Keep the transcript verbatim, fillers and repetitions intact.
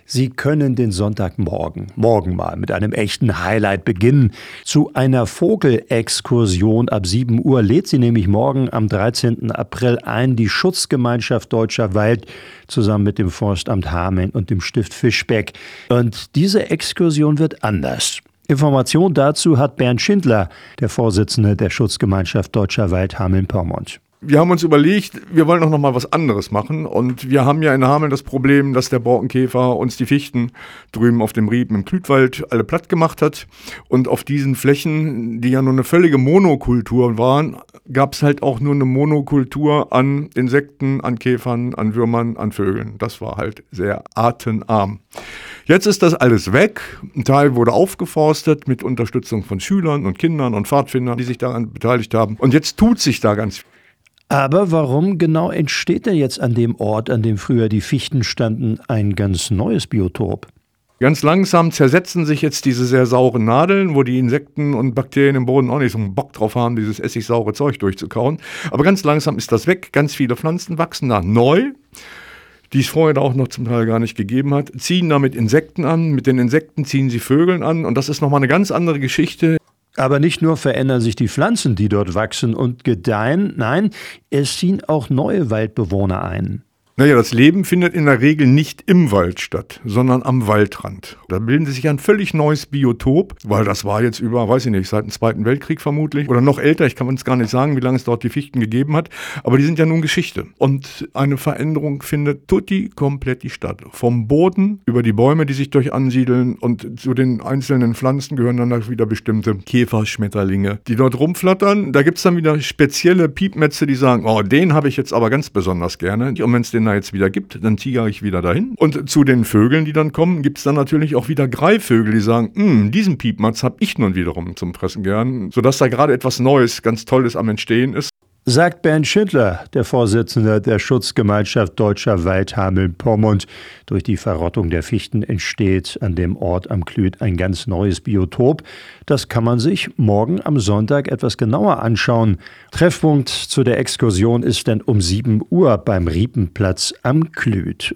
Sie können den Sonntagmorgen, morgen mal mit einem echten Highlight beginnen. Zu einer Vogelexkursion ab sieben Uhr lädt sie nämlich morgen am dreizehnten April ein, die Schutzgemeinschaft Deutscher Wald zusammen mit dem Forstamt Hameln und dem Stift Fischbeck. Und diese Exkursion wird anders. Information dazu hat Bernd Schindler, der Vorsitzende der Schutzgemeinschaft Deutscher Wald Hameln-Pyrmont. Wir haben uns überlegt, wir wollen auch noch mal was anderes machen, und wir haben ja in Hameln das Problem, dass der Borkenkäfer uns die Fichten drüben auf dem Riepen im Klütwald alle platt gemacht hat, und auf diesen Flächen, die ja nur eine völlige Monokultur waren, gab es halt auch nur eine Monokultur an Insekten, an Käfern, an Würmern, an Vögeln. Das war halt sehr artenarm. Jetzt ist das alles weg. Ein Teil wurde aufgeforstet mit Unterstützung von Schülern und Kindern und Pfadfindern, die sich daran beteiligt haben, und jetzt tut sich da ganz viel. Aber warum genau entsteht denn jetzt an dem Ort, an dem früher die Fichten standen, ein ganz neues Biotop? Ganz langsam zersetzen sich jetzt diese sehr sauren Nadeln, wo die Insekten und Bakterien im Boden auch nicht so einen Bock drauf haben, dieses essigsaure Zeug durchzukauen. Aber ganz langsam ist das weg. Ganz viele Pflanzen wachsen da neu, die es vorher auch noch zum Teil gar nicht gegeben hat, ziehen damit Insekten an. Mit den Insekten ziehen sie Vögeln an. Und das ist nochmal eine ganz andere Geschichte. Aber nicht nur verändern sich die Pflanzen, die dort wachsen und gedeihen, nein, es ziehen auch neue Waldbewohner ein. Naja, das Leben findet in der Regel nicht im Wald statt, sondern am Waldrand. Da bilden sie sich ein völlig neues Biotop, weil das war jetzt über, weiß ich nicht, seit dem Zweiten Weltkrieg vermutlich oder noch älter. Ich kann uns gar nicht sagen, wie lange es dort die Fichten gegeben hat, aber die sind ja nun Geschichte. Und eine Veränderung findet tutti kompletti statt. Vom Boden über die Bäume, die sich durch ansiedeln, und zu den einzelnen Pflanzen gehören dann wieder bestimmte Käfer, Schmetterlinge, die dort rumflattern. Da gibt es dann wieder spezielle Piepmätze, die sagen, oh, den habe ich jetzt aber ganz besonders gerne. Und wenn es den jetzt wieder gibt, dann tigere ich wieder dahin. Und zu den Vögeln, die dann kommen, gibt es dann natürlich auch wieder Greifvögel, die sagen, diesen Piepmatz habe ich nun wiederum zum Fressen gern, sodass da gerade etwas Neues, ganz Tolles am Entstehen ist. Sagt Bernd Schindler, der Vorsitzende der Schutzgemeinschaft Deutscher Wald Hameln-Pyrmont. Durch die Verrottung der Fichten entsteht an dem Ort am Klüt ein ganz neues Biotop. Das kann man sich morgen am Sonntag etwas genauer anschauen. Treffpunkt zu der Exkursion ist dann um sieben Uhr beim Riepenplatz am Klüt.